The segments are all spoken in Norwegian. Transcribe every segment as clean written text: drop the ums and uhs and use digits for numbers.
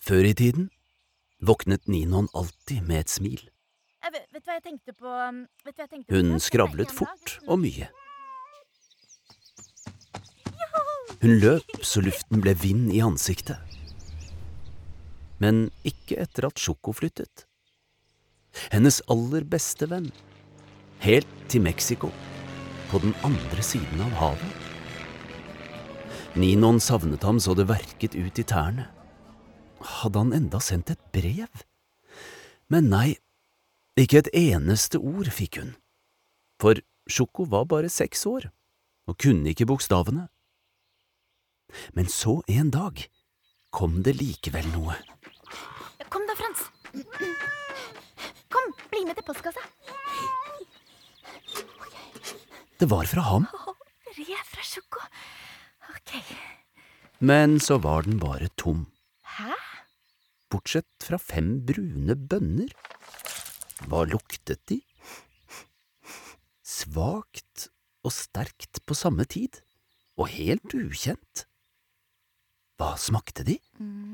Før i tiden våknet Ninon alltid med et smil. Vet du hva jeg tenkte på? Hun skravlet fort og mye. Hun løp så luften ble vind i ansiktet. Men ikke etter at Sjoko flyttet. Hennes aller beste venn, helt til Mexico, på den andre siden av havet. Ninon savnet ham så det verket ut i tærne. Hadde han enda sendt et brev? Men nei, ikke et eneste ord fikk hun. For Sjoko var bare 6 år, og kunne ikke bokstavene. Men så en dag kom det likevel noe. Kom da, Frans. Kom, bli med til postkassa. Det var fra ham, Brev fra Sjoko. Ok. men så var den bare tom. Hæ? Bortsett fra 5 brune bønner. Hva luktet de? Svakt og sterkt på samme tid, og helt ukjent. Hva smakte de?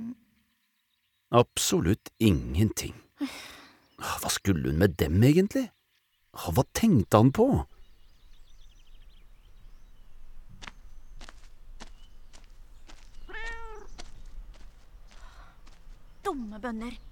Absolutt ingenting. Hva skulle hun med dem egentlig? Hva tenkte han på? Dumme bønner.